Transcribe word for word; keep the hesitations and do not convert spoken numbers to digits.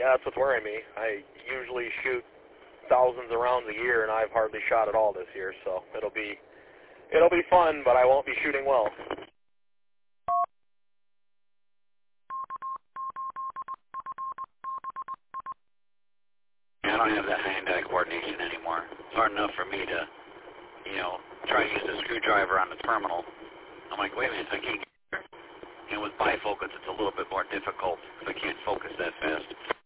Yeah, that's what's worrying me. I usually shoot thousands of rounds a year, and I've hardly shot at all this year, so it'll be it'll be fun, but I won't be shooting well. I don't have that hand-eye coordination anymore. It's hard enough for me to, you know, try to use a screwdriver on the terminal. I'm like, wait a minute, I can't get here. And with bifocals, it's a little bit more difficult because I can't focus that fast.